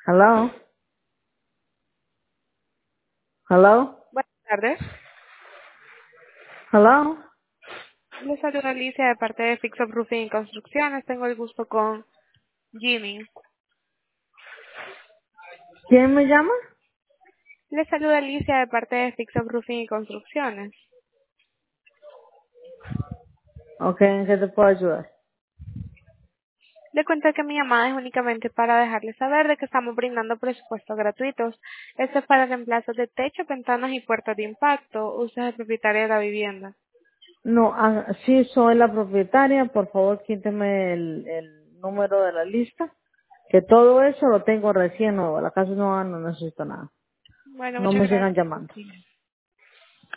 Hello, hello, Buenas tardes. hello. Les saluda Alicia de parte de Fix Up Roofing y Construcciones. Tengo el gusto con Jimmy. ¿Quién me llama? Les saluda Alicia de parte de Fix Up Roofing y Construcciones. Okay, ¿en qué te puedo ayudar? Le cuento que mi llamada es únicamente para dejarles saber de que estamos brindando presupuestos gratuitos. Esto es para reemplazos de techo, ventanas y puertas de impacto. Usted es el propietario de la vivienda. No, sí soy la propietaria. Por favor, quíteme el número de la lista. Que todo eso lo tengo recién nuevo. La casa nueva no necesito nada. Bueno, No muchas me sigan gracias. llamando.